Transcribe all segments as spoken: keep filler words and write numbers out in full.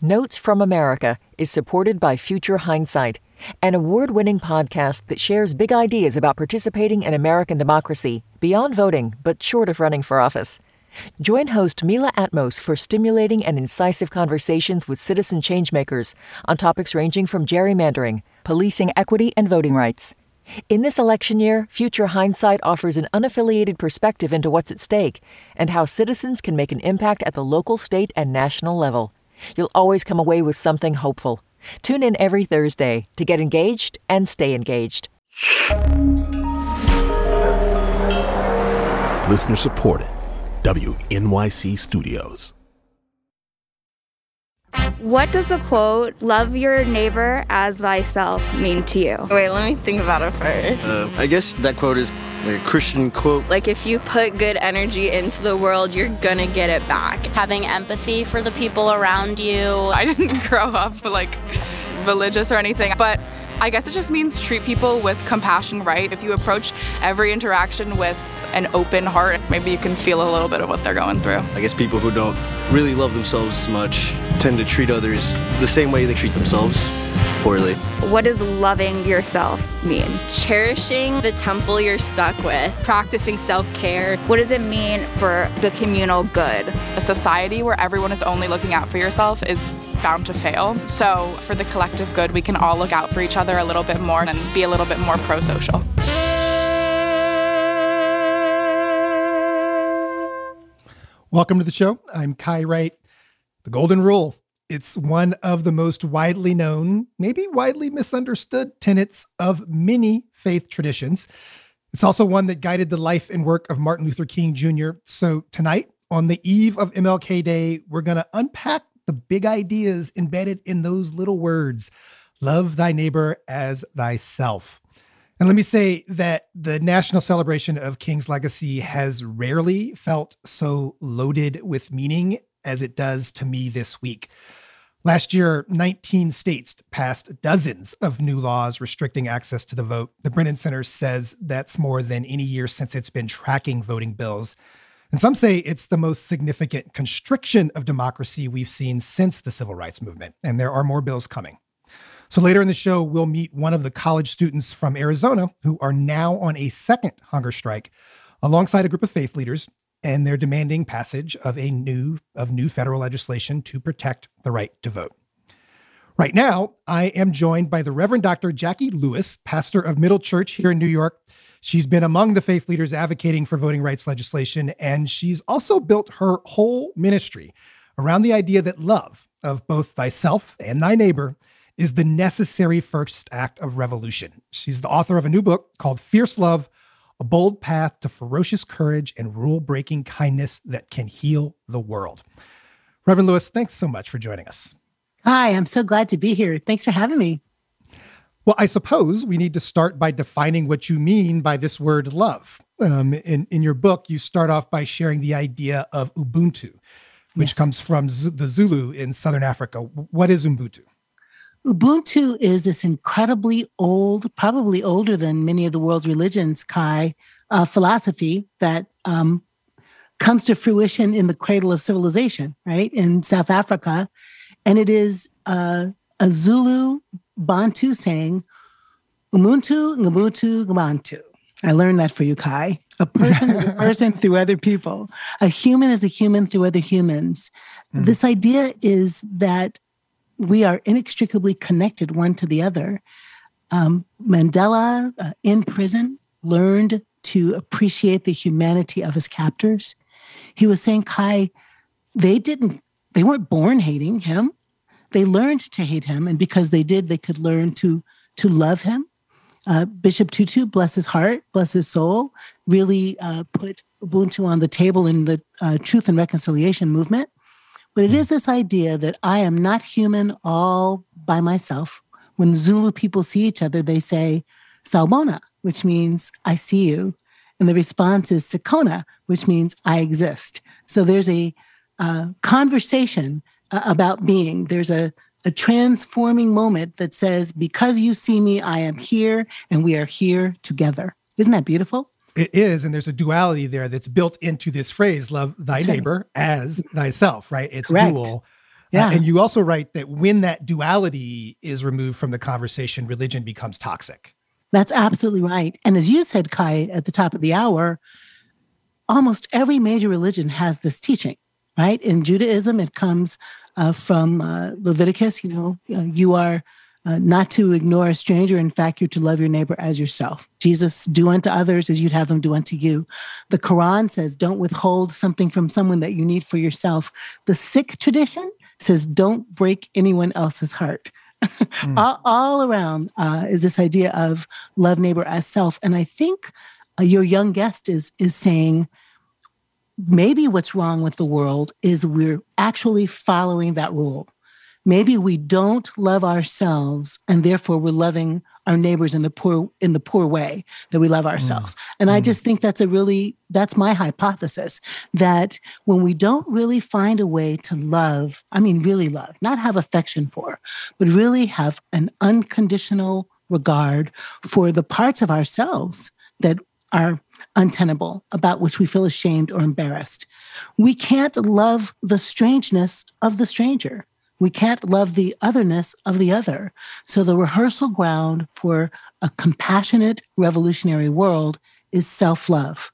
Notes from America is supported by Future Hindsight, an award-winning podcast that shares big ideas about participating in American democracy beyond voting, but short of running for office. Join host Mila Atmos for stimulating and incisive conversations with citizen changemakers on topics ranging from gerrymandering, policing equity, and voting rights. In this election year, Future Hindsight offers an unaffiliated perspective into what's at stake and how citizens can make an impact at the local, state, and national level. You'll always come away with something hopeful. Tune in every Thursday to get engaged and stay engaged. Listener supported. W N Y C Studios. What does the quote, "love your neighbor as thyself," mean to you? Wait, let me think about it first. Uh, I guess that quote is like a Christian quote. Like, if you put good energy into the world, you're gonna get it back. Having empathy for the people around you. I didn't grow up, like, religious or anything, but I guess it just means treat people with compassion, right? If you approach every interaction with an open heart, maybe you can feel a little bit of what they're going through. I guess people who don't really love themselves as much tend to treat others the same way they treat themselves, poorly. What does loving yourself mean? Cherishing the temple you're stuck with. Practicing self-care. What does it mean for the communal good? A society where everyone is only looking out for yourself is bound to fail. So for the collective good, we can all look out for each other a little bit more and be a little bit more pro-social. Welcome to the show. I'm Kai Wright. The Golden Rule. It's one of the most widely known, maybe widely misunderstood tenets of many faith traditions. It's also one that guided the life and work of Martin Luther King Junior So tonight, on the eve of M L K Day, we're going to unpack the big ideas embedded in those little words. Love thy neighbor as thyself. And let me say that the national celebration of King's legacy has rarely felt so loaded with meaning as it does to me this week. Last year, nineteen states passed dozens of new laws restricting access to the vote. The Brennan Center says that's more than any year since it's been tracking voting bills. And some say it's the most significant constriction of democracy we've seen since the civil rights movement. And there are more bills coming. So later in the show, we'll meet one of the college students from Arizona who are now on a second hunger strike alongside a group of faith leaders, and they're demanding passage of a new of new federal legislation to protect the right to vote. Right now, I am joined by the Reverend Doctor Jackie Lewis, pastor of Middle Church here in New York. She's been among the faith leaders advocating for voting rights legislation, and she's also built her whole ministry around the idea that love of both thyself and thy neighbor is the necessary first act of revolution. She's the author of a new book called Fierce Love, A Bold Path to Ferocious Courage and Rule-Breaking Kindness That Can Heal the World. Reverend Lewis, thanks so much for joining us. Hi, I'm so glad to be here. Thanks for having me. Well, I suppose we need to start by defining what you mean by this word love. Um, in, in your book, you start off by sharing the idea of Ubuntu, which yes. comes from Z- the Zulu in Southern Africa. What is Ubuntu? Ubuntu is this incredibly old, probably older than many of the world's religions, Kai, uh, philosophy that um, comes to fruition in the cradle of civilization, right, in South Africa. And it is uh, a Zulu Bantu saying, Umuntu, Ngubuntu, Ngabantu. I learned that for you, Kai. A person is a person through other people. A human is a human through other humans. Mm. This idea is that we are inextricably connected one to the other. Um, Mandela, uh, in prison, learned to appreciate the humanity of his captors. He was saying, Kai, they didn't, they weren't born hating him. They learned to hate him. And because they did, they could learn to, to love him. Uh, Bishop Tutu, bless his heart, bless his soul, really uh, put Ubuntu on the table in the uh, Truth and Reconciliation movement. But it is this idea that I am not human all by myself. When Zulu people see each other, they say, Sawubona, which means I see you. And the response is Sikhona, which means I exist. So there's a uh, conversation uh, about being. There's a, a transforming moment that says, because you see me, I am here, and we are here together. Isn't that beautiful? It is, and there's a duality there that's built into this phrase, love thy that's neighbor right. as thyself, right? It's Correct. dual. Yeah. Uh, and you also write that when that duality is removed from the conversation, religion becomes toxic. That's absolutely right. And as you said, Kai, at the top of the hour, almost every major religion has this teaching, right? In Judaism, it comes uh, from uh, Leviticus, you know, uh, you are uh, not to ignore a stranger. In fact, you're to love your neighbor as yourself. Jesus, do unto others as you'd have them do unto you. The Quran says, don't withhold something from someone that you need for yourself. The Sikh tradition says, don't break anyone else's heart. Mm. all, all around uh, is this idea of love neighbor as self. And I think uh, your young guest is is saying maybe what's wrong with the world is we're actually following that rule. Maybe we don't love ourselves, and therefore we're loving our neighbors in the poor in the poor way that we love ourselves. Mm. And mm. I just think that's a really, that's my hypothesis, that when we don't really find a way to love, I mean, really love, not have affection for, but really have an unconditional regard for the parts of ourselves that are untenable, about which we feel ashamed or embarrassed, we can't love the strangeness of the stranger. We can't love the otherness of the other. So the rehearsal ground for a compassionate, revolutionary world is self-love.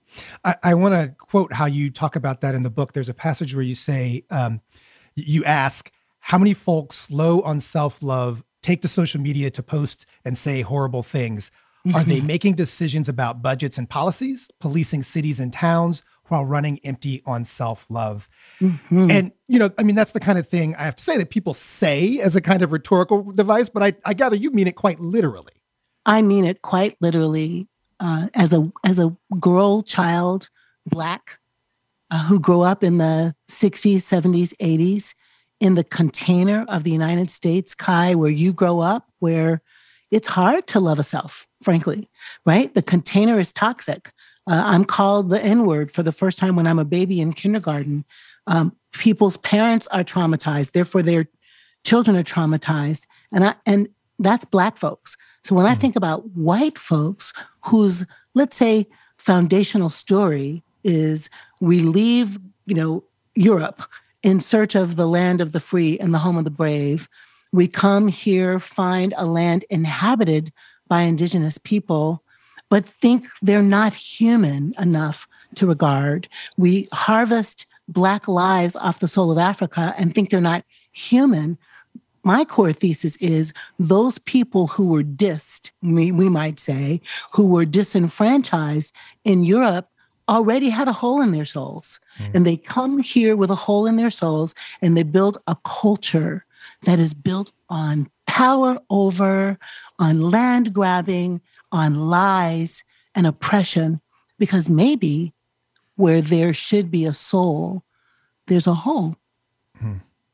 I, I want to quote how you talk about that in the book. There's a passage where you say, um, you ask, how many folks low on self-love take to social media to post and say horrible things? Are they making decisions about budgets and policies, policing cities and towns while running empty on self-love? Mm-hmm. And, you know, I mean, that's the kind of thing I have to say that people say as a kind of rhetorical device, but I, I gather you mean it quite literally. I mean it quite literally. Uh, as a as a girl, child, Black, uh, who grew up in the sixties, seventies, eighties, in the container of the United States, Kai, where you grow up, where it's hard to love a self, frankly, right? The container is toxic. Uh, I'm called the N-word for the first time when I'm a baby in kindergarten. Um, people's parents are traumatized, therefore their children are traumatized. And I, and that's Black folks. So when mm-hmm. I think about white folks whose, let's say, foundational story is we leave, you know, Europe in search of the land of the free and the home of the brave. We come here, find a land inhabited by indigenous people, but think they're not human enough to regard. We harvest Black lives off the soul of Africa and think they're not human. My core thesis is those people who were dissed, we, we might say, who were disenfranchised in Europe already had a hole in their souls. Mm. And they come here with a hole in their souls and they build a culture that is built on power over, on land grabbing, on lies and oppression, because maybe where there should be a soul, there's a hole. Hmm.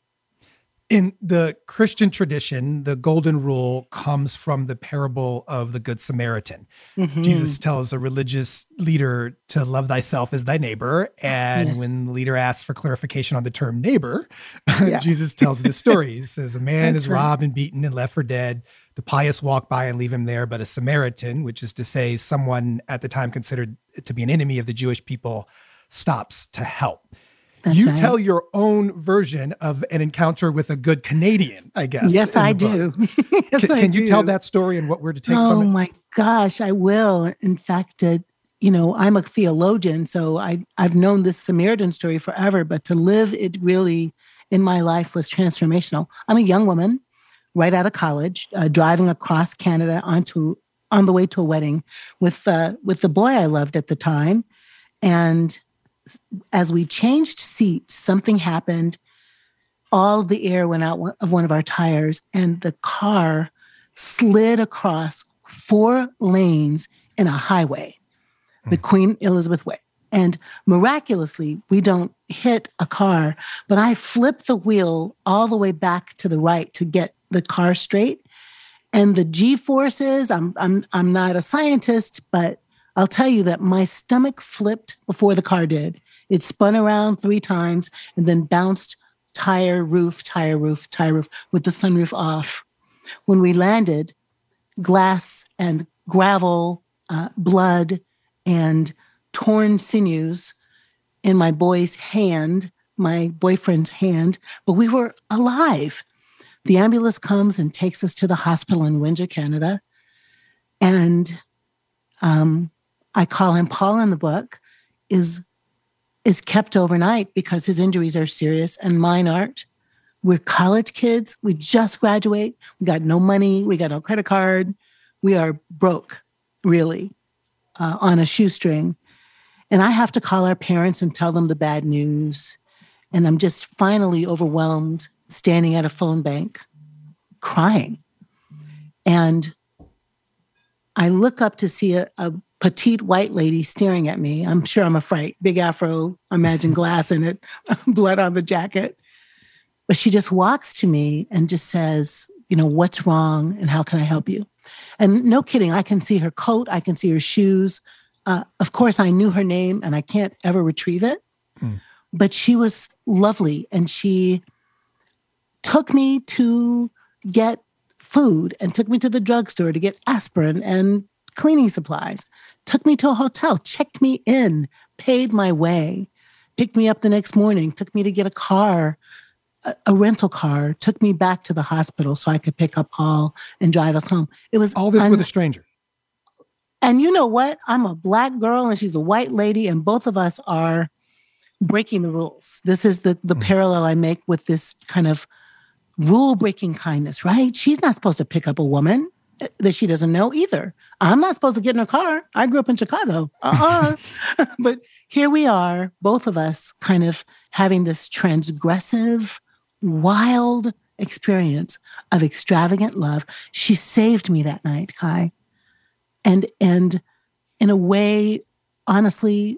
In the Christian tradition, the golden rule comes from the parable of the Good Samaritan. Mm-hmm. Jesus tells a religious leader to love thyself as thy neighbor. And yes. when the leader asks for clarification on the term neighbor, yeah. Jesus tells the story. He says, a man is right. robbed and beaten and left for dead. The pious walk by and leave him there. But a Samaritan, which is to say someone at the time considered to be an enemy of the Jewish people, stops to help. That's you right. tell your own version of an encounter with a good Canadian, I guess. Yes, I do. yes, can I can do. you tell that story and what we're to take oh, from it? Oh my gosh, I will. In fact, uh, you know, I'm a theologian, so I, I've known this Samaritan story forever, but to live it really in my life was transformational. I'm a young woman, right out of college, uh, driving across Canada onto on the way to a wedding with uh, with the boy I loved at the time. And as we changed seats, something happened. All of the air went out of one of our tires, and the car slid across four lanes in a highway, the Queen Elizabeth Way. And miraculously, we don't hit a car, but I flipped the wheel all the way back to the right to get the car straight. And the G-forces, I'm I'm I'm not a scientist, but I'll tell you that my stomach flipped before the car did. It spun around three times and then bounced tire, roof, tire, roof, tire, roof with the sunroof off. When we landed, glass and gravel, uh, blood and torn sinews in my boy's hand my boyfriend's hand, but we were alive. The ambulance comes and takes us to the hospital in Windsor, Canada. And um, I call him Paul in the book, is, is kept overnight because his injuries are serious and mine aren't. We're college kids. We just graduate. We got no money. We got no credit card. We are broke, really, uh, on a shoestring. And I have to call our parents and tell them the bad news. And I'm just finally overwhelmed, standing at a phone bank, crying. And I look up to see a, a petite white lady staring at me. I'm sure I'm a fright. Big afro, imagine glass in it, blood on the jacket. But she just walks to me and just says, you know, what's wrong and how can I help you? And no kidding, I can see her coat. I can see her shoes. Uh, of course, I knew her name and I can't ever retrieve it. Mm. But she was lovely. And she took me to get food and took me to the drugstore to get aspirin and cleaning supplies, took me to a hotel, checked me in, paid my way, picked me up the next morning, took me to get a car, a, a rental car, took me back to the hospital so I could pick up Paul and drive us home. It was all this un- with a stranger. And you know what? I'm a Black girl and she's a white lady, and both of us are breaking the rules. This is the, the mm. parallel I make with this kind of rule-breaking kindness, right? She's not supposed to pick up a woman that she doesn't know either. I'm not supposed to get in her car. I grew up in Chicago. Uh-uh. But here we are, both of us kind of having this transgressive, wild experience of extravagant love. She saved me that night, Kai. And, and in a way, honestly,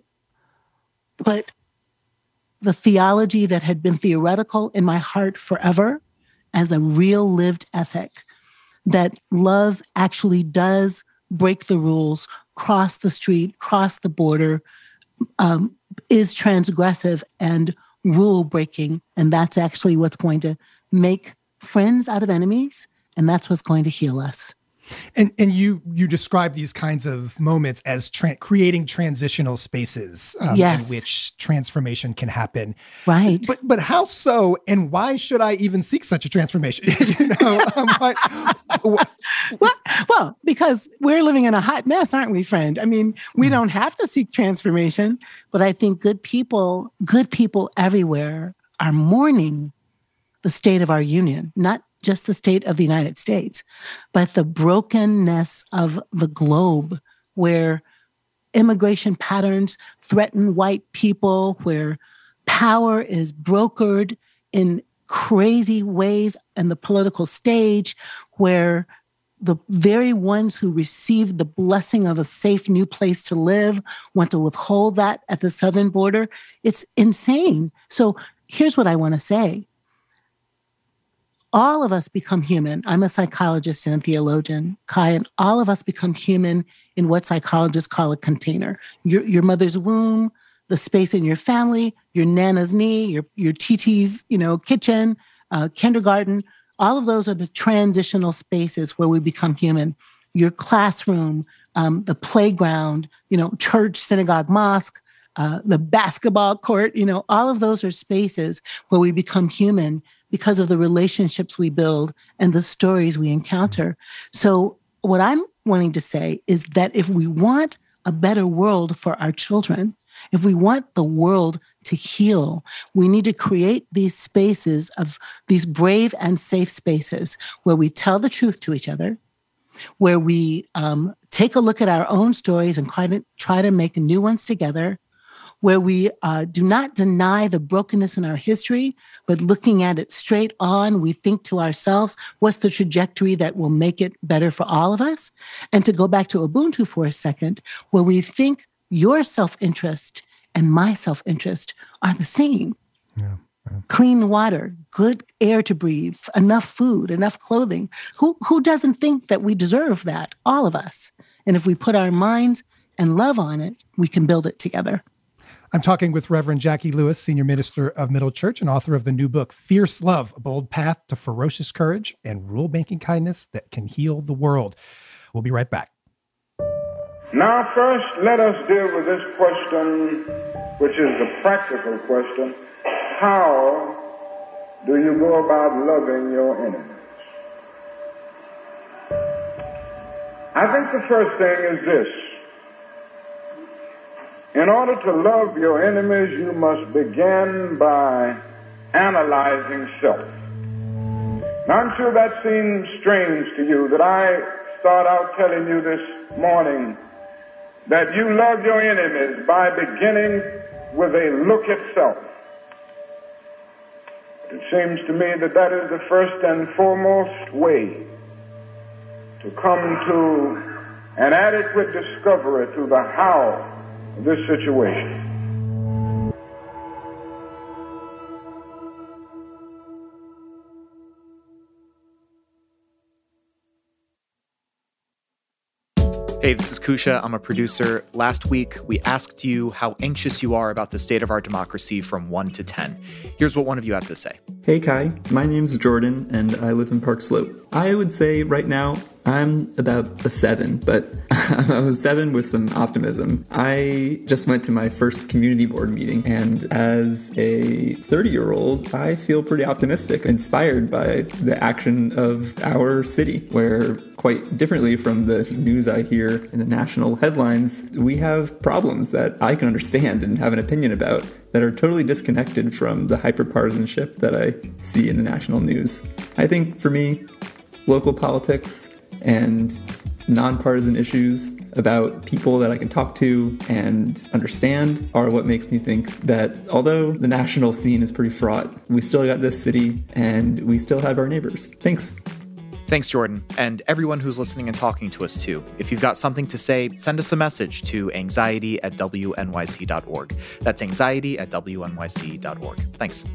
put the theology that had been theoretical in my heart forever as a real lived ethic, that love actually does break the rules, cross the street, cross the border, um, is transgressive and rule-breaking. And that's actually what's going to make friends out of enemies, and that's what's going to heal us. And and you you describe these kinds of moments as tra- creating transitional spaces um, yes. in which transformation can happen. Right. But but how so? And why should I even seek such a transformation? you know, um, what, well, well, because we're living in a hot mess, aren't we, friend? I mean, we mm-hmm. don't have to seek transformation, but I think good people, good people everywhere are mourning the state of our union, not just the state of the United States, but the brokenness of the globe, where immigration patterns threaten white people, where power is brokered in crazy ways in the political stage, where the very ones who received the blessing of a safe new place to live want to withhold that at the southern border. It's insane. So here's what I want to say. All of us become human. I'm a psychologist and a theologian, Kai, and all of us become human in what psychologists call a container. Your, your mother's womb, the space in your family, your nana's knee, your, your T T's, you know, kitchen, uh, kindergarten. All of those are the transitional spaces where we become human. Your classroom, um, the playground, you know, church, synagogue, mosque, uh, the basketball court, you know, all of those are spaces where we become human because of the relationships we build and the stories we encounter. So what I'm wanting to say is that if we want a better world for our children, if we want the world to heal, we need to create these spaces of these brave and safe spaces where we tell the truth to each other, where we um, take a look at our own stories and try to, try to make new ones together, where we uh, do not deny the brokenness in our history, but looking at it straight on, we think to ourselves, what's the trajectory that will make it better for all of us? And to go back to Ubuntu for a second, where we think your self-interest and my self-interest are the same. Yeah, yeah. Clean water, good air to breathe, enough food, enough clothing. Who, who doesn't think that we deserve that? All of us. And if we put our minds and love on it, we can build it together. I'm talking with Reverend Jackie Lewis, Senior Minister of Middle Church and author of the new book, Fierce Love, A Bold Path to Ferocious Courage and Rule-Making Kindness That Can Heal the World. We'll be right back. Now, first, let us deal with this question, which is the practical question. how do you go about loving your enemies? I think the first thing is this. In order to love your enemies, you must begin by analyzing self. Now, I'm sure that seems strange to you that I start out telling you this morning that you love your enemies by beginning with a look at self. It seems to me that that is the first and foremost way to come to an adequate discovery to the how of this situation. Hey, this is Kusha. I'm a producer. Last week, we asked you how anxious you are about the state of our democracy from one to ten. Here's what one of you had to say. Hey, Kai. My name's Jordan, and I live in Park Slope. I would say right now, I'm about a seven, but I'm a seven with some optimism. I just went to my first community board meeting, and as a thirty-year-old, I feel pretty optimistic, inspired by the action of our city, where quite differently from the news I hear in the national headlines, we have problems that I can understand and have an opinion about that are totally disconnected from the hyperpartisanship that I see in the national news. I think for me, local politics and nonpartisan issues about people that I can talk to and understand are what makes me think that although the national scene is pretty fraught, we still got this city and we still have our neighbors. Thanks. Thanks, Jordan, and everyone who's listening and talking to us, too. If you've got something to say, send us a message to anxiety at W N Y C dot org. That's anxiety at W N Y C dot org. Thanks.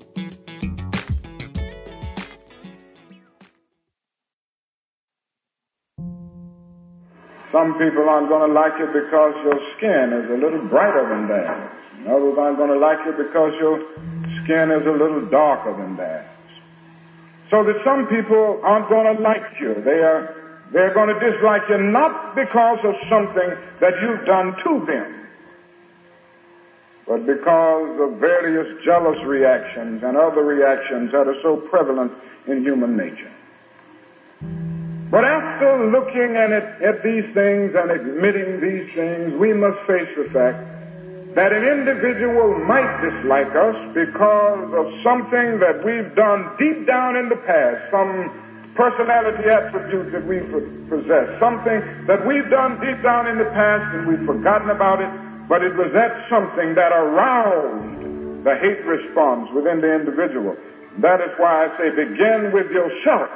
Some people aren't going to like you because your skin is a little brighter than theirs. And others aren't going to like you because your skin is a little darker than theirs. So that some people aren't going to like you. They are, they're going to dislike you not because of something that you've done to them, but because of various jealous reactions and other reactions that are so prevalent in human nature. But after looking at, it, at these things and admitting these things, we must face the fact that an individual might dislike us because of something that we've done deep down in the past, some personality attribute that we possess, something that we've done deep down in the past and we've forgotten about it, but it was that something that aroused the hate response within the individual. That is why I say begin with yourself.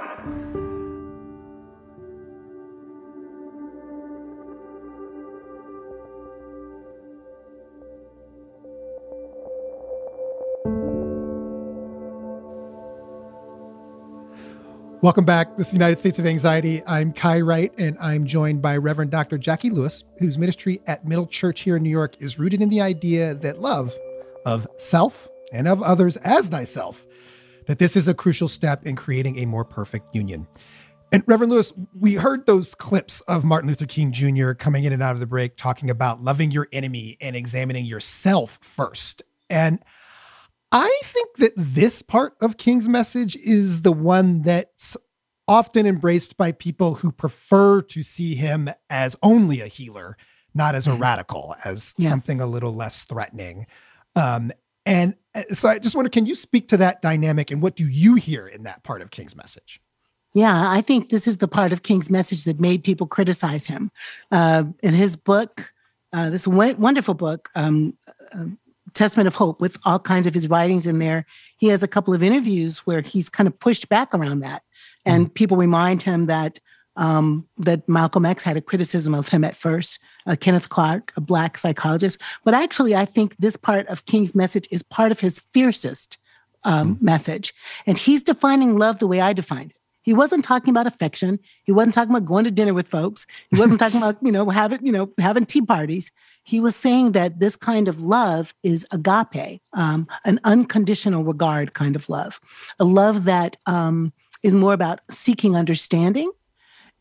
Welcome back. This is the United States of Anxiety. I'm Kai Wright, and I'm joined by Reverend Doctor Jackie Lewis, whose ministry at Middle Church here in New York is rooted in the idea that love of self and of others as thyself, that this is a crucial step in creating a more perfect union. And Reverend Lewis, we heard those clips of Martin Luther King Junior coming in and out of the break talking about loving your enemy and examining yourself first. And I think that this part of King's message is the one that's often embraced by people who prefer to see him as only a healer, not as a radical, as yes. something a little less threatening. Um, and so I just wonder, can you speak to that dynamic and what do you hear in that part of King's message? Yeah, I think this is the part of King's message that made people criticize him. Uh, in his book, uh, this w- wonderful book, um, uh, Testament of Hope, with all kinds of his writings in there, he has a couple of interviews where he's kind of pushed back around that. And mm-hmm. people remind him that um, that Malcolm X had a criticism of him at first, uh, Kenneth Clark, a Black psychologist. But actually, I think this part of King's message is part of his fiercest um, mm-hmm. message. And he's defining love the way I defined it. He wasn't talking about affection. He wasn't talking about going to dinner with folks. He wasn't talking about, you know, having, you know, having tea parties. He was saying that this kind of love is agape, um, an unconditional regard kind of love, a love that um, is more about seeking understanding. And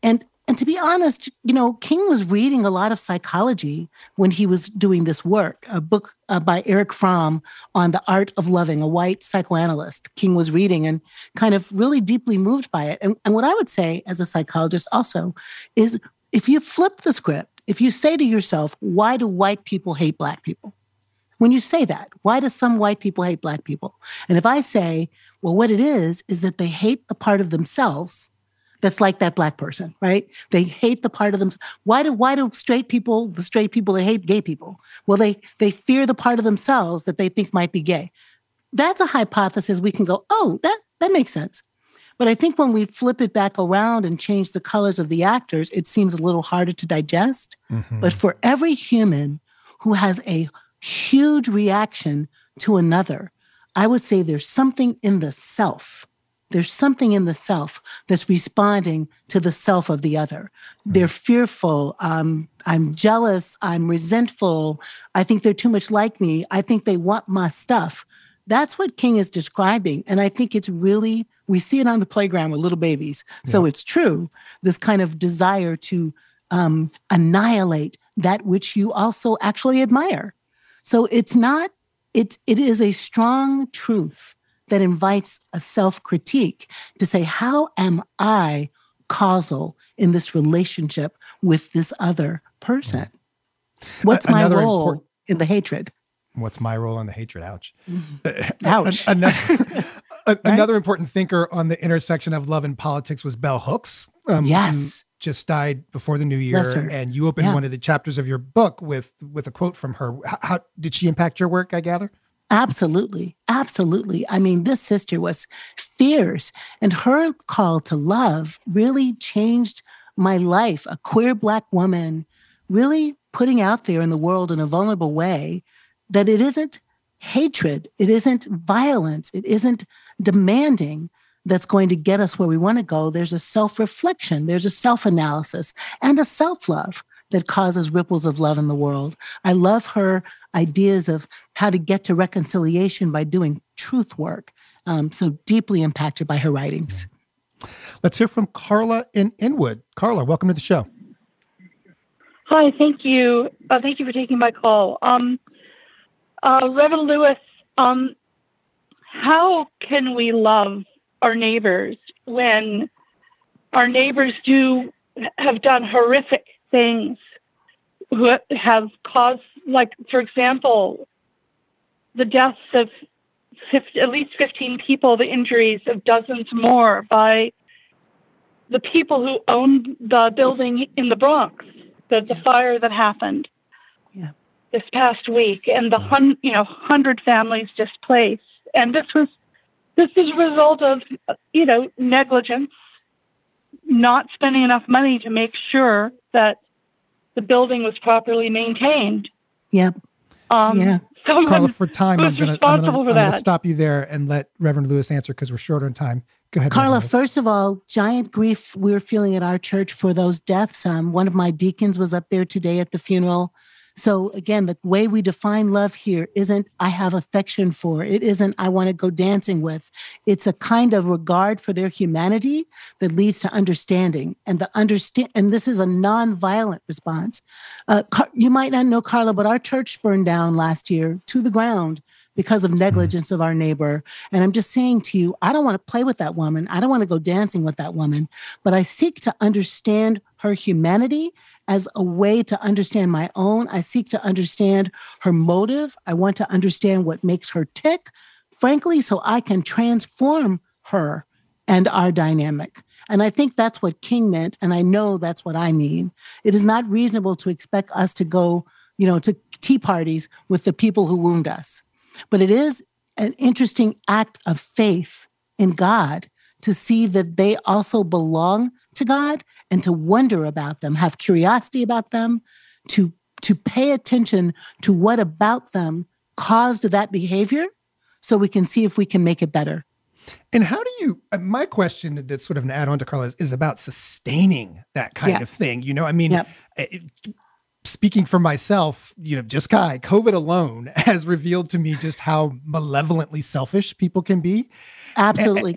and to be honest, you know, King was reading a lot of psychology when he was doing this work, a book uh, by Erich Fromm on the art of loving, a white psychoanalyst. King was reading and kind of really deeply moved by it. And, and what I would say as a psychologist also is if you flip the script, if you say to yourself, why do white people hate Black people? When you say that, why do some white people hate Black people? And if I say, well, what it is, is that they hate the part of themselves that's like that Black person, right? They hate the part of them. Why do why do straight people, the straight people, they hate gay people? Well, they they fear the part of themselves that they think might be gay. That's a hypothesis we can go, oh, that that makes sense. But I think when we flip it back around and change the colors of the actors, it seems a little harder to digest. Mm-hmm. But for every human who has a huge reaction to another, I would say there's something in the self. There's something in the self that's responding to the self of the other. They're fearful. Um, I'm jealous. I'm resentful. I think they're too much like me. I think they want my stuff. That's what King is describing. And I think it's really, we see it on the playground with little babies. So yeah. It's true, this kind of desire to um, annihilate that which you also actually admire. So it's not, it, it is a strong truth that invites a self-critique to say, how am I causal in this relationship with this other person? What's uh, my role important, in the hatred? What's my role in the hatred? Ouch. Mm-hmm. Ouch. An, another, right? another important thinker on the intersection of love and politics was Bell Hooks. Um, yes. Just died before the new year. And you opened yeah. one of the chapters of your book with, with a quote from her. How, how did she impact your work, I gather? Absolutely. Absolutely. I mean, this sister was fierce, and her call to love really changed my life. A queer Black woman really putting out there in the world in a vulnerable way that it isn't hatred, it isn't violence, it isn't demanding that's going to get us where we want to go. There's a self-reflection, there's a self-analysis, and a self-love that causes ripples of love in the world. I love her ideas of how to get to reconciliation by doing truth work. Um, so deeply impacted by her writings. Let's hear from Carla in Inwood. Carla, welcome to the show. Hi, thank you. Uh, thank you for taking my call. Um, uh, Reverend Lewis, um, how can we love our neighbors when our neighbors do have done horrific things, who have caused, like, for example, the deaths of fifty, at least fifteen people, the injuries of dozens more by the people who owned the building in the Bronx, the, the fire that happened yeah. this past week, and the hun, you know, hundred families displaced. And this was, this is a result of, you know, negligence, not spending enough money to make sure that the building was properly maintained. Yep. Um, yeah. Carla, for time, I'm going to stop you there and let Reverend Lewis answer because we're short on time. Go ahead, Carla. First of all, giant grief we're feeling at our church for those deaths. Um, one of my deacons was up there today at the funeral. So again, the way we define love here isn't I have affection for. It isn't I want to go dancing with. It's a kind of regard for their humanity that leads to understanding. And the understand, and this is a nonviolent response. Uh, Car- you might not know, Carla, but our church burned down last year to the ground because of negligence of our neighbor. And I'm just saying to you, I don't want to play with that woman. I don't want to go dancing with that woman, but I seek to understand her humanity as a way to understand my own. I seek to understand her motive. I want to understand what makes her tick, frankly, so I can transform her and our dynamic. And I think that's what King meant, and I know that's what I mean. It is not reasonable to expect us to go, you know, to tea parties with the people who wound us. But it is an interesting act of faith in God to see that they also belong to God and to wonder about them, have curiosity about them, to, to pay attention to what about them caused that behavior so we can see if we can make it better. And how do you, my question that's sort of an add-on to Carla is, is about sustaining that kind yeah. of thing. You know, I mean, yep. it, speaking for myself, you know, just Kai, COVID alone has revealed to me just how malevolently selfish people can be. Absolutely, and, Kai.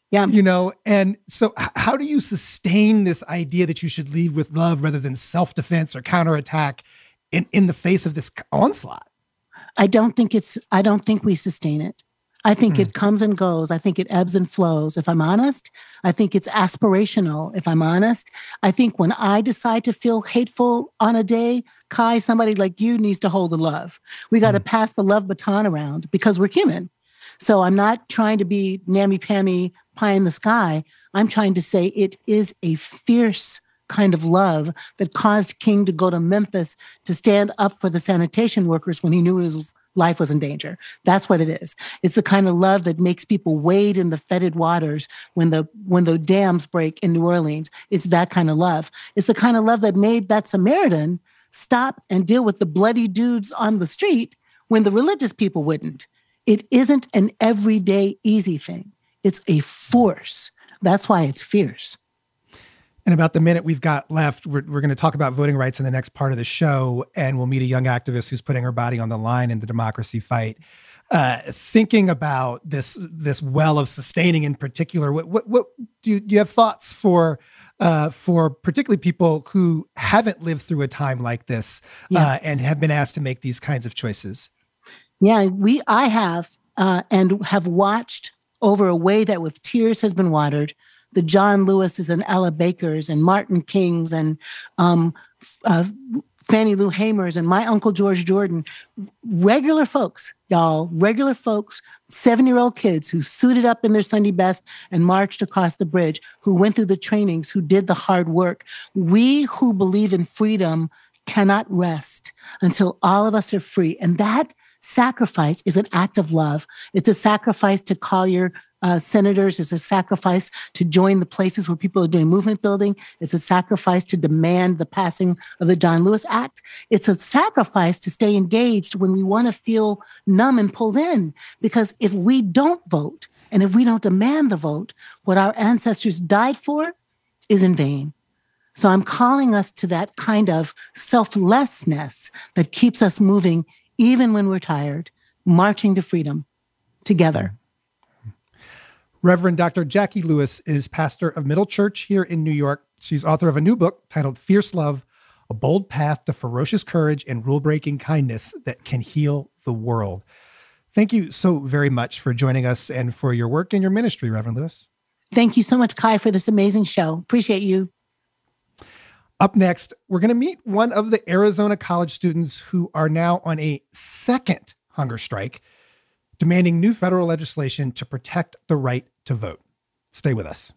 Yeah. You know, and so h- how do you sustain this idea that you should lead with love rather than self-defense or counterattack in, in the face of this onslaught? I don't think it's, I don't think we sustain it. I think Mm. it comes and goes. I think it ebbs and flows. If I'm honest, I think it's aspirational. If I'm honest, I think when I decide to feel hateful on a day, Kai, somebody like you needs to hold the love. We got to Mm. pass the love baton around because we're human. So I'm not trying to be nammy-pammy, pie in the sky. I'm trying to say it is a fierce kind of love that caused King to go to Memphis to stand up for the sanitation workers when he knew his life was in danger. That's what it is. It's the kind of love that makes people wade in the fetid waters when the when the dams break in New Orleans. It's that kind of love. It's the kind of love that made that Samaritan stop and deal with the bloody dudes on the street when the religious people wouldn't. It isn't an everyday easy thing. It's a force. That's why it's fierce. In about the minute we've got left, we're, we're going to talk about voting rights in the next part of the show, and we'll meet a young activist who's putting her body on the line in the democracy fight. Uh, thinking about this this well of sustaining in particular, what what, what do, you, do you have thoughts for uh, for particularly people who haven't lived through a time like this Yeah. uh, and have been asked to make these kinds of choices? Yeah, we I have uh, and have watched over a way that with tears has been watered. The John Lewises and Ella Bakers and Martin Kings and um, uh, Fannie Lou Hamers and my Uncle George Jordan, regular folks, y'all, regular folks, seven-year-old kids who suited up in their Sunday best and marched across the bridge, who went through the trainings, who did the hard work. We who believe in freedom cannot rest until all of us are free. And that sacrifice is an act of love. It's a sacrifice to call your uh, senators. It's a sacrifice to join the places where people are doing movement building. It's a sacrifice to demand the passing of the John Lewis Act. It's a sacrifice to stay engaged when we want to feel numb and pulled in. Because if we don't vote and if we don't demand the vote, what our ancestors died for is in vain. So I'm calling us to that kind of selflessness that keeps us moving even when we're tired, marching to freedom together. Reverend Doctor Jackie Lewis is pastor of Middle Church here in New York. She's author of a new book titled Fierce Love, A Bold Path to Ferocious Courage and Rule-Breaking Kindness That Can Heal the World. Thank you so very much for joining us and for your work and your ministry, Reverend Lewis. Thank you so much, Kai, for this amazing show. Appreciate you. Up next, we're going to meet one of the Arizona college students who are now on a second hunger strike, demanding new federal legislation to protect the right to vote. Stay with us.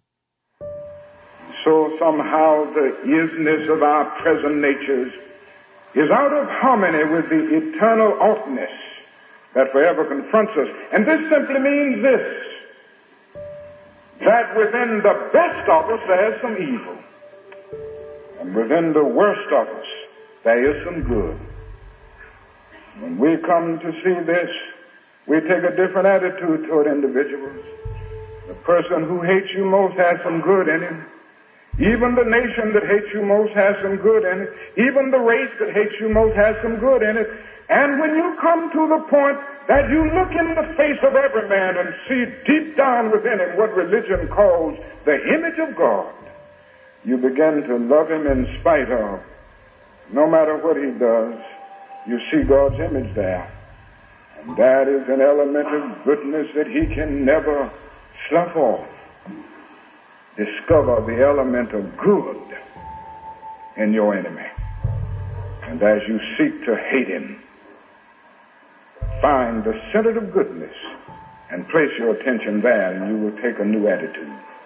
So somehow the isness of our present natures is out of harmony with the eternal oughtness that forever confronts us. And this simply means this, that within the best of us there is some evil. And within the worst of us, there is some good. When we come to see this, we take a different attitude toward individuals. The person who hates you most has some good in him. Even the nation that hates you most has some good in it. Even the race that hates you most has some good in it. And when you come to the point that you look in the face of every man and see deep down within him what religion calls the image of God, you begin to love him in spite of. No matter what he does, you see God's image there. And that is an element of goodness that he can never slough off. Discover the element of good in your enemy. And as you seek to hate him, find the center of goodness and place your attention there, and you will take a new attitude.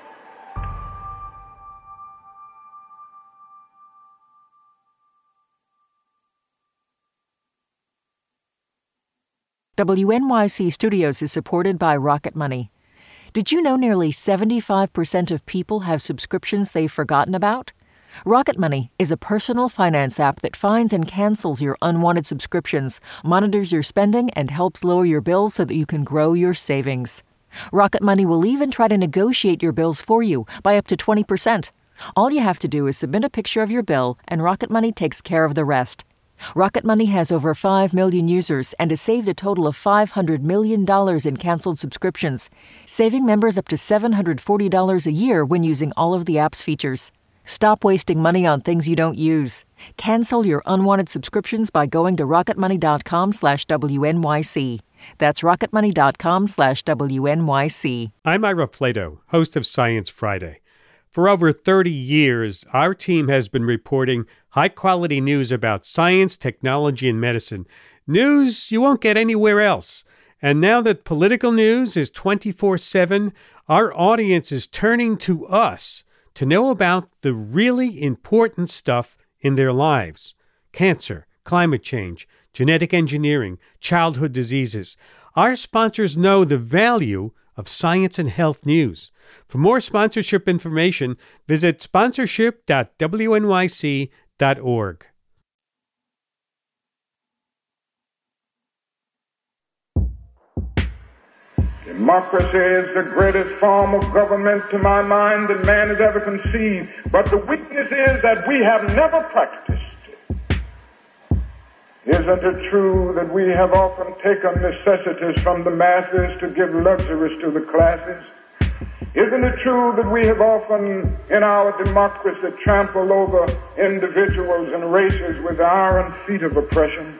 W N Y C Studios is supported by Rocket Money. Did you know nearly seventy-five percent of people have subscriptions they've forgotten about? Rocket Money is a personal finance app that finds and cancels your unwanted subscriptions, monitors your spending, and helps lower your bills so that you can grow your savings. Rocket Money will even try to negotiate your bills for you by up to twenty percent. All you have to do is submit a picture of your bill, and Rocket Money takes care of the rest. Rocket Money has over five million users and has saved a total of five hundred million dollars in canceled subscriptions, saving members up to seven hundred forty dollars a year when using all of the app's features. Stop wasting money on things you don't use. Cancel your unwanted subscriptions by going to rocketmoney.com slash WNYC. That's rocketmoney.com slash WNYC. I'm Ira Flato, host of Science Friday. For over thirty years, our team has been reporting high-quality news about science, technology, and medicine. News you won't get anywhere else. And now that political news is twenty-four seven, our audience is turning to us to know about the really important stuff in their lives. Cancer, climate change, genetic engineering, childhood diseases. Our sponsors know the value of science and health news. For more sponsorship information, visit sponsorship dot W N Y C dot org. Democracy is the greatest form of government to my mind that man has ever conceived. But the weakness is that we have never practiced it. Isn't it true that we have often taken necessities from the masses to give luxuries to the classes? Isn't it true that we have often, in our democracy, trampled over individuals and races with the iron feet of oppression?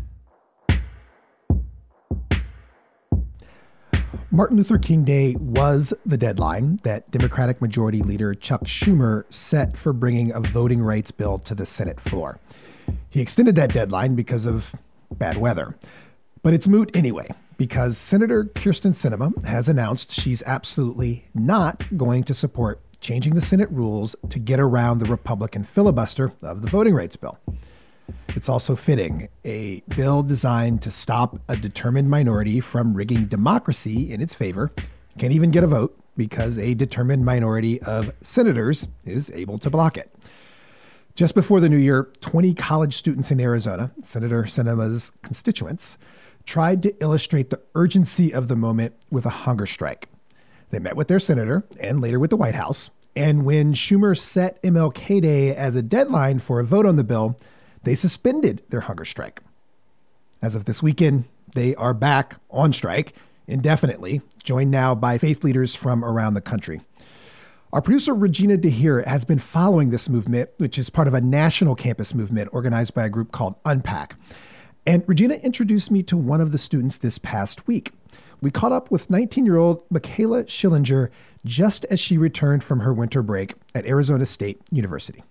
Martin Luther King Day was the deadline that Democratic Majority Leader Chuck Schumer set for bringing a voting rights bill to the Senate floor. He extended that deadline because of bad weather. But it's moot anyway, because Senator Kyrsten Sinema has announced she's absolutely not going to support changing the Senate rules to get around the Republican filibuster of the voting rights bill. It's also fitting. A bill designed to stop a determined minority from rigging democracy in its favor can't even get a vote because a determined minority of senators is able to block it. Just before the new year, twenty college students in Arizona, Senator Sinema's constituents, tried to illustrate the urgency of the moment with a hunger strike. They met with their senator and later with the White House. And when Schumer set M L K Day as a deadline for a vote on the bill, they suspended their hunger strike. As of this weekend, they are back on strike indefinitely, joined now by faith leaders from around the country. Our producer, Regina DeHeer, has been following this movement, which is part of a national campus movement organized by a group called Unpack. And Regina introduced me to one of the students this past week. We caught up with nineteen-year-old Michaela Schillinger just as she returned from her winter break at Arizona State University.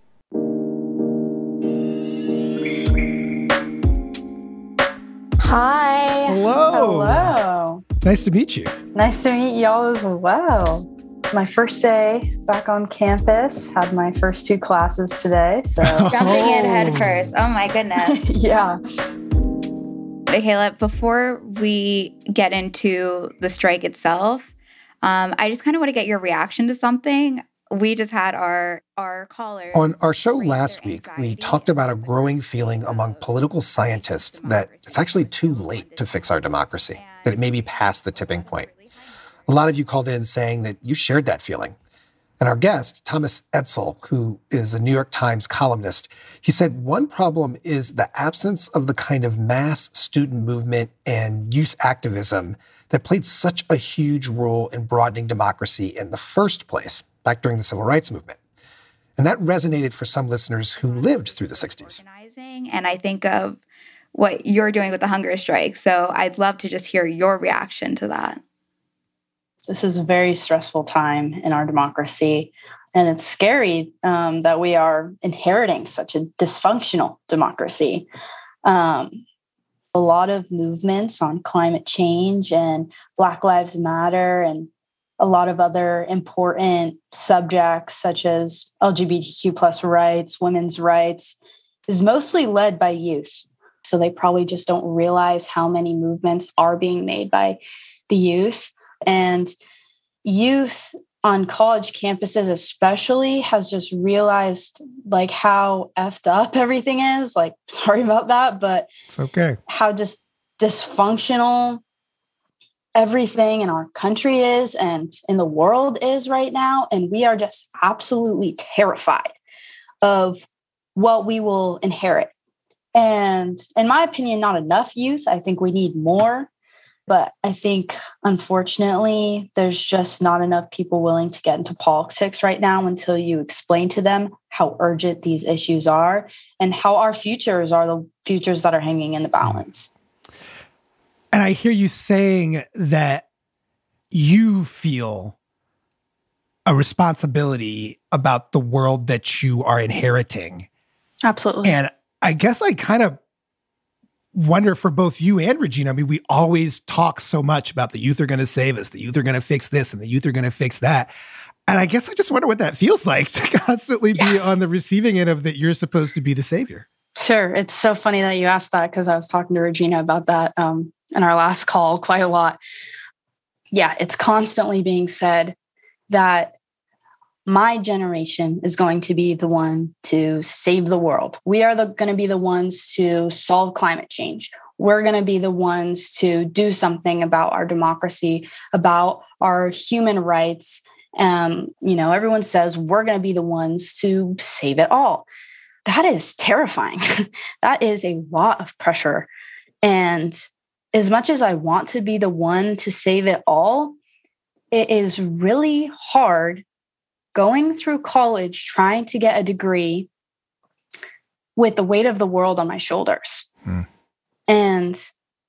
Hi. Hello. Hello. Nice to meet you. Nice to meet y'all as well. My first day back on campus, had my first two classes today. So jumping in head first. Oh my goodness. Yeah. Michaela, before we get into the strike itself, um, I just kind of want to get your reaction to something. We just had our our callers. On our show last week, we talked about a growing feeling among political scientists that it's actually too late to fix our democracy, that it may be past the tipping point. A lot of you called in saying that you shared that feeling. And our guest, Thomas Edsall, who is a New York Times columnist, he said one problem is the absence of the kind of mass student movement and youth activism that played such a huge role in broadening democracy in the first place, back during the Civil Rights Movement. And that resonated for some listeners who lived through the sixties. And I think of what you're doing with the hunger strike. So I'd love to just hear your reaction to that. This is a very stressful time in our democracy. And it's scary um, that we are inheriting such a dysfunctional democracy. Um, a lot of movements on climate change and Black Lives Matter and a lot of other important subjects such as L G B T Q plus rights, women's rights, is mostly led by youth. So they probably just don't realize how many movements are being made by the youth. And youth on college campuses especially has just realized like how effed up everything is. Like, sorry about that, but it's okay. How just dysfunctional everything in our country is and in the world is right now. And we are just absolutely terrified of what we will inherit And in my opinion, not enough youth. I think we need more. But I think, unfortunately, there's just not enough people willing to get into politics right now until you explain to them how urgent these issues are and how our futures are the futures that are hanging in the balance. And I hear you saying that you feel a responsibility about the world that you are inheriting. Absolutely. And I guess I kind of wonder for both you and Regina, I mean, we always talk so much about the youth are going to save us, the youth are going to fix this, and the youth are going to fix that. And I guess I just wonder what that feels like to constantly be yeah. on the receiving end of that you're supposed to be the savior. Sure. It's so funny that you asked that because I was talking to Regina about that um, in our last call quite a lot. Yeah, it's constantly being said that my generation is going to be the one to save the world. We are the, going to be the ones to solve climate change. We're going to be the ones to do something about our democracy, about our human rights. Um, you know, everyone says we're going to be the ones to save it all. That is terrifying. That is a lot of pressure. And as much as I want to be the one to save it all, it is really hard going through college, trying to get a degree with the weight of the world on my shoulders. Hmm. And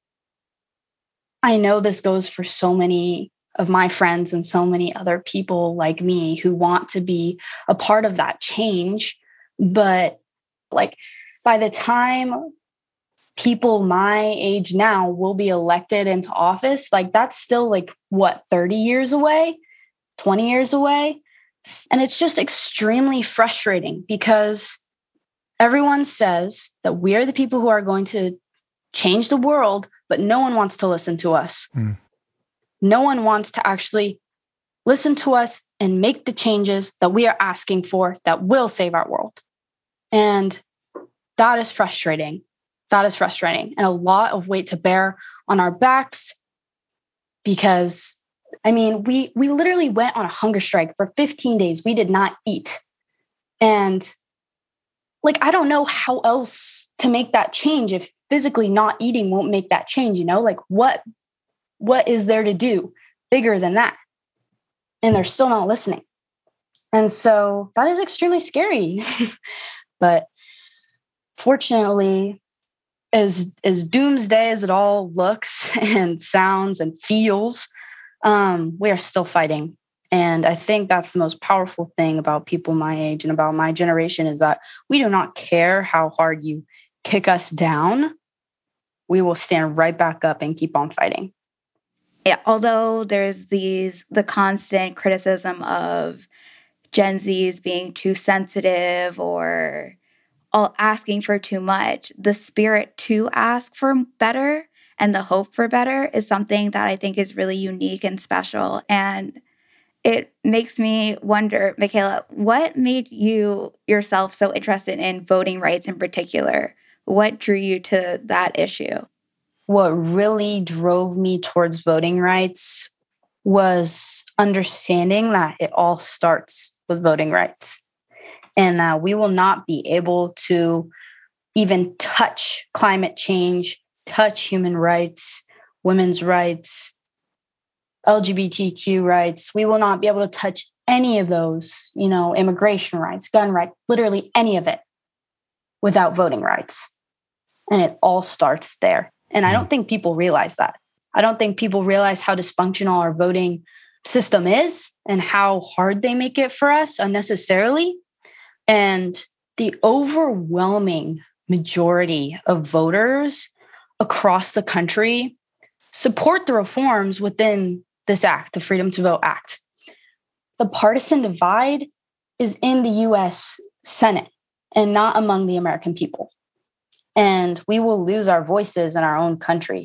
I know this goes for so many of my friends and so many other people like me who want to be a part of that change. But like by the time people my age now will be elected into office, like that's still like what, thirty years away, twenty years away. And it's just extremely frustrating because everyone says that we are the people who are going to change the world, but no one wants to listen to us. Mm. No one wants to actually listen to us and make the changes that we are asking for that will save our world. And that is frustrating. That is frustrating. And a lot of weight to bear on our backs because I mean, we we literally went on a hunger strike for fifteen days. We did not eat. And like, I don't know how else to make that change if physically not eating won't make that change, you know? Like what what is there to do bigger than that? And they're still not listening. And so that is extremely scary. But fortunately, as as doomsday as it all looks and sounds and feels, Um, we are still fighting. And I think that's the most powerful thing about people my age and about my generation is that we do not care how hard you kick us down. We will stand right back up and keep on fighting. Yeah, although there's these the constant criticism of Gen Zs being too sensitive or all asking for too much, the spirit to ask for better and the hope for better is something that I think is really unique and special. And it makes me wonder, Michaela, what made you yourself so interested in voting rights in particular? What drew you to that issue? What really drove me towards voting rights was understanding that it all starts with voting rights and that we will not be able to even touch climate change, touch human rights, women's rights, L G B T Q rights. We will not be able to touch any of those, you know, immigration rights, gun rights, literally any of it without voting rights. And it all starts there. And I don't think people realize that. I don't think people realize how dysfunctional our voting system is and how hard they make it for us unnecessarily. And the overwhelming majority of voters across the country support the reforms within this act, the Freedom to Vote Act. The partisan divide is in the U S Senate and not among the American people. And we will lose our voices in our own country,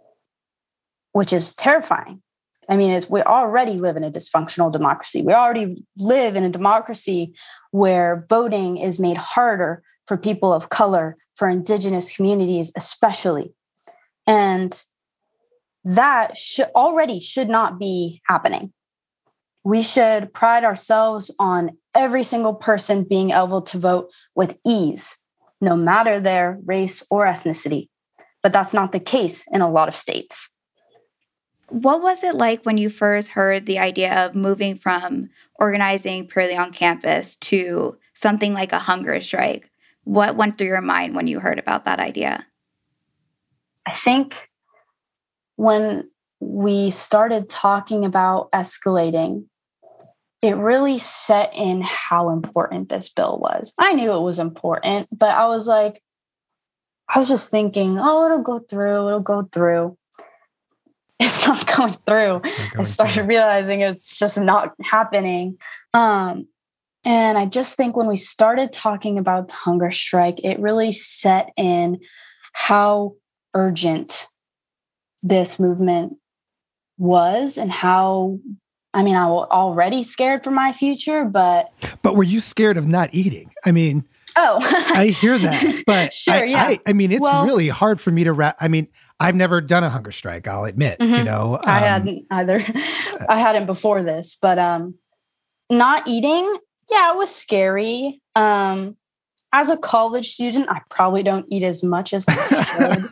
which is terrifying. I mean, it's, we already live in a dysfunctional democracy. We already live in a democracy where voting is made harder for people of color, for indigenous communities especially. And that should already should not be happening. We should pride ourselves on every single person being able to vote with ease, no matter their race or ethnicity. But that's not the case in a lot of states. What was it like when you first heard the idea of moving from organizing purely on campus to something like a hunger strike? What went through your mind when you heard about that idea? I think when we started talking about escalating, it really set in how important this bill was. I knew it was important, but I was like, I was just thinking, oh, it'll go through, it'll go through. It's not going through. Not going I started through. realizing it's just not happening. Um, and I just think when we started talking about the hunger strike, it really set in how urgent this movement was and how, I mean, I was already scared for my future, but... But were you scared of not eating? I mean... Oh. I hear that, but sure, I, yeah. I, I mean, it's well, really hard for me to wrap. I mean, I've never done a hunger strike, I'll admit, mm-hmm. you know. Um, I hadn't either. I hadn't before this, but um, not eating, yeah, it was scary. Um, as a college student, I probably don't eat as much as I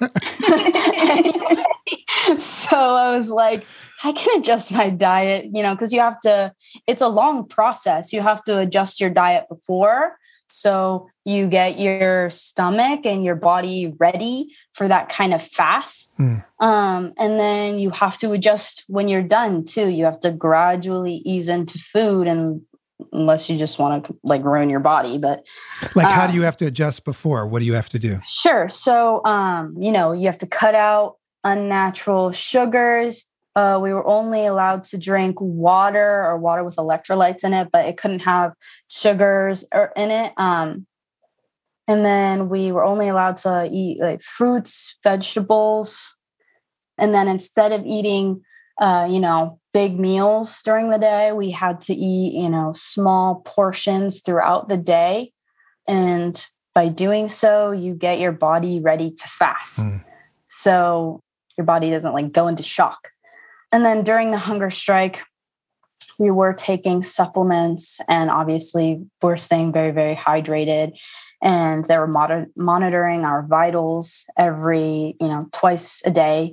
should. So I was like, I can adjust my diet, you know, because you have to, it's a long process. You have to adjust your diet before. So you get your stomach and your body ready for that kind of fast. Mm. Um, and then you have to adjust when you're done too. You have to gradually ease into food, and unless you just want to like ruin your body. But like, how um, do you have to adjust before? What do you have to do? Sure. So, um, you know, you have to cut out unnatural sugars. Uh, we were only allowed to drink water or water with electrolytes in it, but it couldn't have sugars or in it. Um, and then we were only allowed to eat like fruits, vegetables. And then instead of eating, uh, you know, big meals during the day, we had to eat, you know, small portions throughout the day. And by doing so, you get your body ready to fast. Mm. So your body doesn't like go into shock. And then during the hunger strike, we were taking supplements, and obviously we're staying very, very hydrated. And they were mod- monitoring our vitals every, you know, twice a day.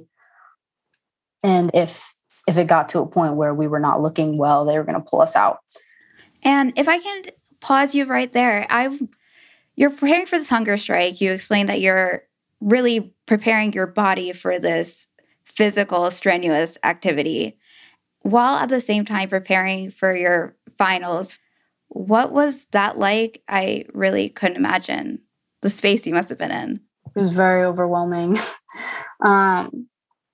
And if if it got to a point where we were not looking well, they were going to pull us out. And if I can pause you right there, I've you're preparing for this hunger strike. You explained that you're really preparing your body for this physical, strenuous activity, while at the same time preparing for your finals. What was that like? I really couldn't imagine the space you must have been in. It was very overwhelming. um,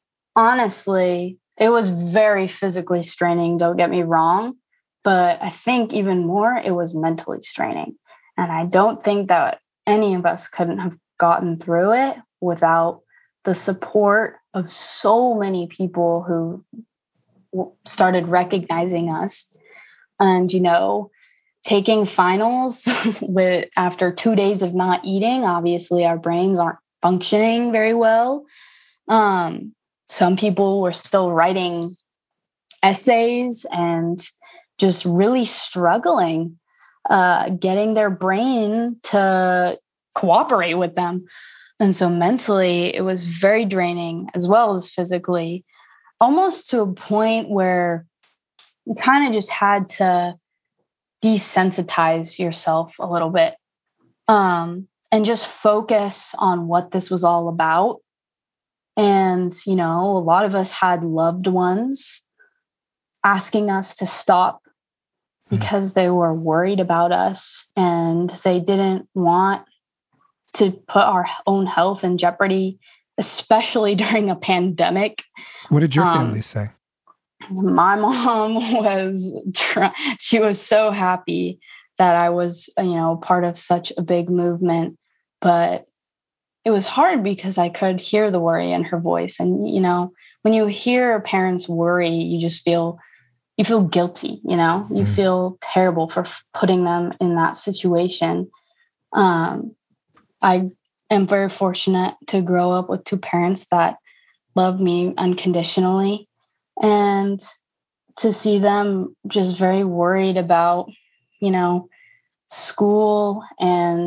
honestly, it was very physically straining, don't get me wrong, but I think even more, it was mentally straining. And I don't think that any of us couldn't have gotten through it without the support of so many people who started recognizing us. And, you know, taking finals with after two days of not eating, obviously our brains aren't functioning very well. Um, some people were still writing essays and just really struggling, uh, getting their brain to cooperate with them. And so mentally, it was very draining as well as physically, almost to a point where you kind of just had to desensitize yourself a little bit, um, and just focus on what this was all about. And, you know, a lot of us had loved ones asking us to stop because they were worried about us and they didn't want to put our own health in jeopardy, especially during a pandemic. What did your family um, say? My mom was, she was so happy that I was, you know, part of such a big movement, but it was hard because I could hear the worry in her voice. And, you know, when you hear parents worry, you just feel, you feel guilty, you know, you mm. feel terrible for f- putting them in that situation. Um, I am very fortunate to grow up with two parents that love me unconditionally, and to see them just very worried about, you know, school and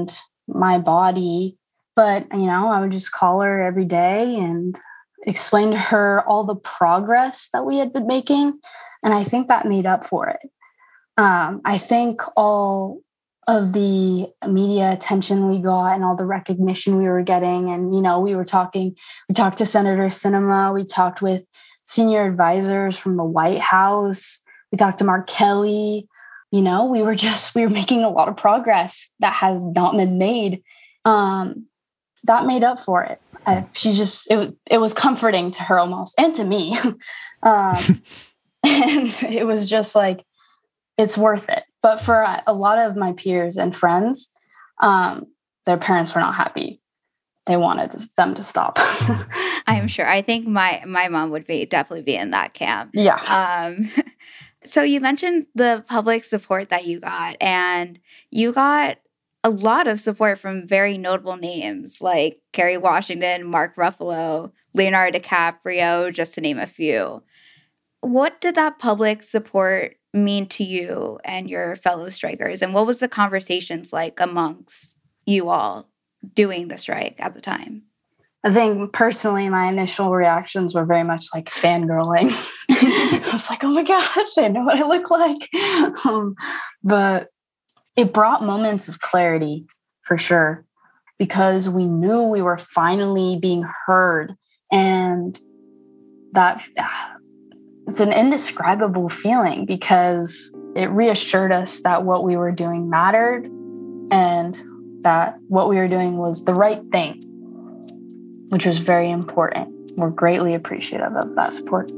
my body. But, you know, I would just call her every day and explain to her all the progress that we had been making. And I think that made up for it. Um, I think all of the media attention we got and all the recognition we were getting. And, you know, we were talking, we talked to Senator Sinema, we talked with senior advisors from the White House, we talked to Mark Kelly. You know, we were just, we were making a lot of progress that has not been made. Um, that made up for it. I, she just, it, it was comforting to her almost, and to me. um, and it was just like, it's worth it. But for a, a lot of my peers and friends, um, their parents were not happy. They wanted to, them to stop. I'm sure. I think my my mom would be definitely be in that camp. Yeah. Um, so you mentioned the public support that you got, and you got a lot of support from very notable names like Kerry Washington, Mark Ruffalo, Leonardo DiCaprio, just to name a few. What did that public support mean to you and your fellow strikers? And what was the conversations like amongst you all doing the strike at the time? I think personally, my initial reactions were very much like fangirling. I was like, oh my gosh, I know what I look like. Um, but it brought moments of clarity for sure, because we knew we were finally being heard. And that it's an indescribable feeling, because it reassured us that what we were doing mattered and that what we were doing was the right thing, which was very important. We're greatly appreciative of that support.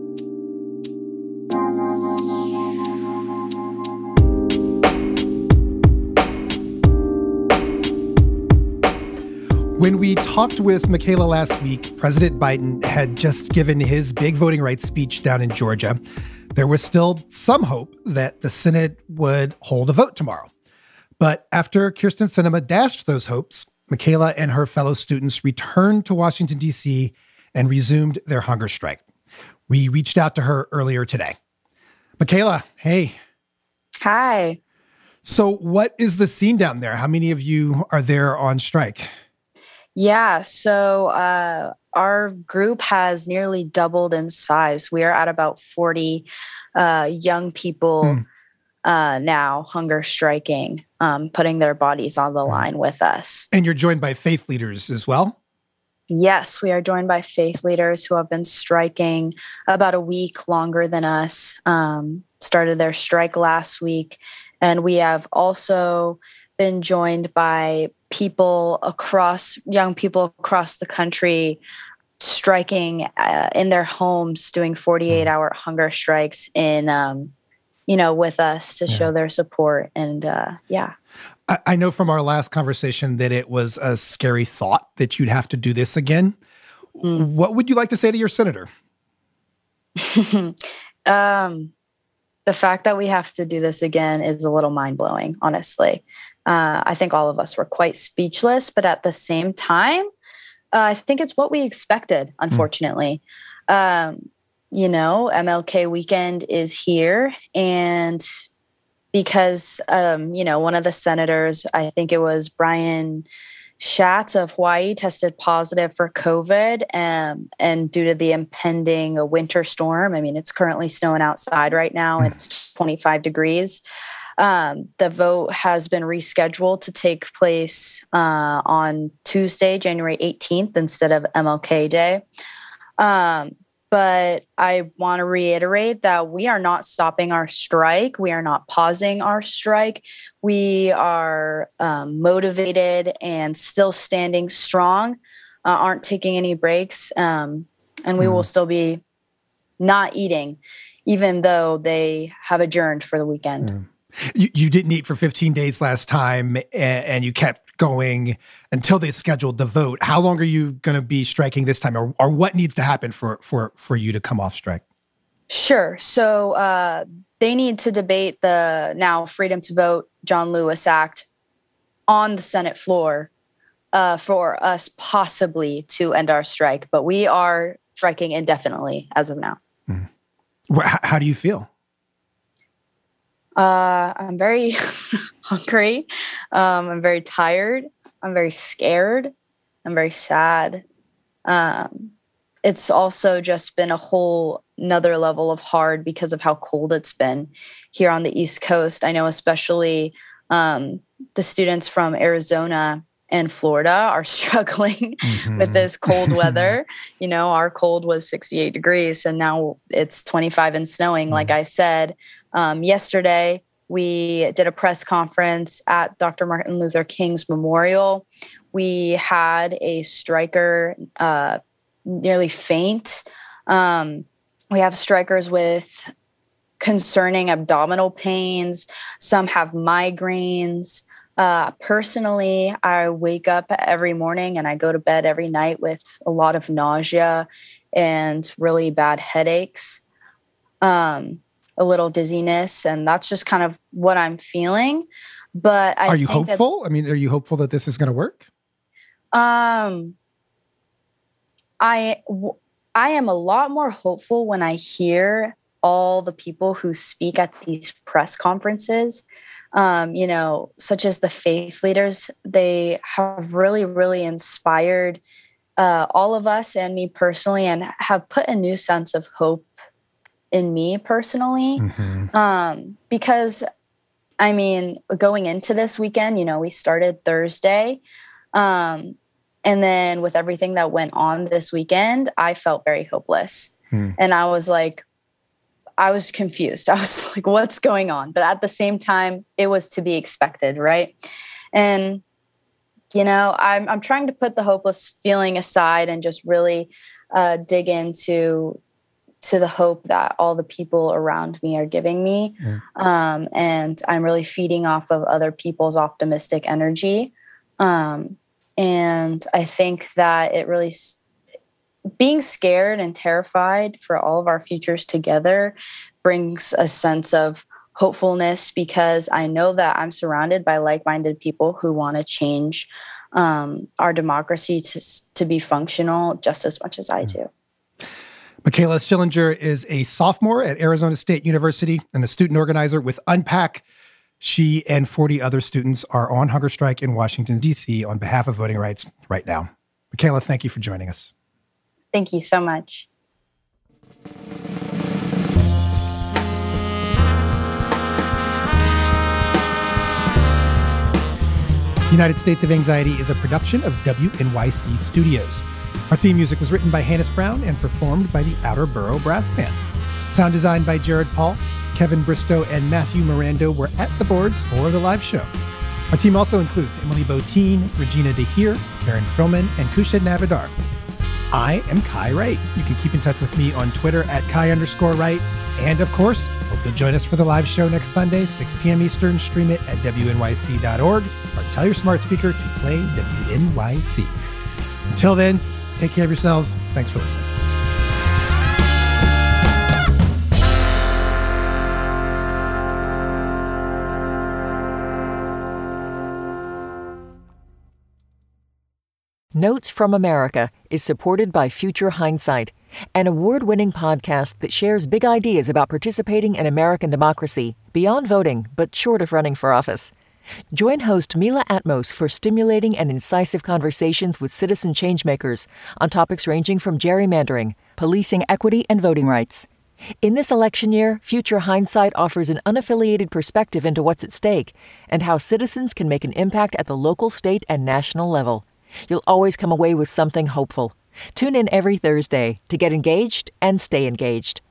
When we talked with Michaela last week, President Biden had just given his big voting rights speech down in Georgia. There was still some hope that the Senate would hold a vote tomorrow. But after Kyrsten Sinema dashed those hopes, Michaela and her fellow students returned to Washington, D C and resumed their hunger strike. We reached out to her earlier today. Michaela, hey. Hi. So what is the scene down there? How many of you are there on strike? Yeah, so uh, our group has nearly doubled in size. We are at about forty uh, young people hmm. uh, now hunger striking, um, putting their bodies on the line with us. And you're joined by faith leaders as well? Yes, we are joined by faith leaders who have been striking about a week longer than us, um, started their strike last week. And we have also been joined by people across, young people across the country striking uh, in their homes, doing forty-eight hour hunger strikes in, um, you know, with us to yeah. show their support. And uh, yeah. I, I know from our last conversation that it was a scary thought that you'd have to do this again. Mm. What would you like to say to your senator? um, the fact that we have to do this again is a little mind-blowing, honestly. Uh, I think all of us were quite speechless, but at the same time, uh, I think it's what we expected, unfortunately. Mm. Um, you know, M L K weekend is here, and because, um, you know, one of the senators, I think it was Brian Schatz of Hawaii, tested positive for COVID, um, and due to the impending uh, winter storm, I mean, it's currently snowing outside right now. It's twenty-five degrees. Um, the vote has been rescheduled to take place uh, on Tuesday, January eighteenth, instead of M L K Day. Um, but I want to reiterate that we are not stopping our strike. We are not pausing our strike. We are um, motivated and still standing strong, uh, aren't taking any breaks, um, and we mm. will still be not eating, even though they have adjourned for the weekend. Mm. You, you didn't eat for fifteen days last time, and, and you kept going until they scheduled the vote. How long are you going to be striking this time, or, or what needs to happen for, for, for you to come off strike? Sure. So uh, they need to debate the now Freedom to Vote John Lewis Act on the Senate floor uh, for us possibly to end our strike. But we are striking indefinitely as of now. Mm. How, how do you feel? Uh, I'm very hungry. Um, I'm very tired. I'm very scared. I'm very sad. Um, it's also just been a whole another level of hard because of how cold it's been here on the East Coast. I know especially um, the students from Arizona and Florida are struggling mm-hmm. with this cold weather. You know, our cold was sixty-eight degrees and now it's twenty-five and snowing. Mm-hmm. Like I said, um, yesterday we did a press conference at Doctor Martin Luther King's memorial. We had a striker uh, nearly faint. Um, we have strikers with concerning abdominal pains. Some have migraines. Uh, personally, I wake up every morning and I go to bed every night with a lot of nausea and really bad headaches, um, a little dizziness, and that's just kind of what I'm feeling. But I are you think hopeful? That, I mean, are you hopeful that this is going to work? Um, I w- I am a lot more hopeful when I hear all the people who speak at these press conferences. Um, you know, such as the faith leaders, they have really, really inspired uh, all of us and me personally, and have put a new sense of hope in me personally. Mm-hmm. Um, because, I mean, going into this weekend, you know, we started Thursday. Um, and then with everything that went on this weekend, I felt very hopeless. Hmm. And I was like, I was confused. I was like, what's going on? But at the same time, it was to be expected, right? And, you know, I'm I'm trying to put the hopeless feeling aside and just really uh, dig into to the hope that all the people around me are giving me. Yeah. Um, and I'm really feeding off of other people's optimistic energy. Um, and I think that it really... being scared and terrified for all of our futures together brings a sense of hopefulness, because I know that I'm surrounded by like-minded people who want to change um, our democracy to, to be functional just as much as I do. Michaela Schillinger is a sophomore at Arizona State University and a student organizer with Unpack. She and forty other students are on hunger strike in Washington, D C on behalf of voting rights right now. Michaela, thank you for joining us. Thank you so much. United States of Anxiety is a production of W N Y C Studios. Our theme music was written by Hannes Brown and performed by the Outer Borough Brass Band. Sound designed by Jared Paul. Kevin Bristow and Matthew Mirando were at the boards for the live show. Our team also includes Emily Botine, Regina DeHeer, Karen Frillman, and Kushed Navidar. I am Kai Wright. You can keep in touch with me on Twitter at Kai underscore Wright. And of course, hope you'll join us for the live show next Sunday, six p.m. Eastern. Stream it at W N Y C dot org or tell your smart speaker to play W N Y C. Until then, take care of yourselves. Thanks for listening. Notes from America is supported by Future Hindsight, an award-winning podcast that shares big ideas about participating in American democracy beyond voting, but short of running for office. Join host Mila Atmos for stimulating and incisive conversations with citizen changemakers on topics ranging from gerrymandering, policing equity, and voting rights. In this election year, Future Hindsight offers an unaffiliated perspective into what's at stake and how citizens can make an impact at the local, state, and national level. You'll always come away with something hopeful. Tune in every Thursday to get engaged and stay engaged.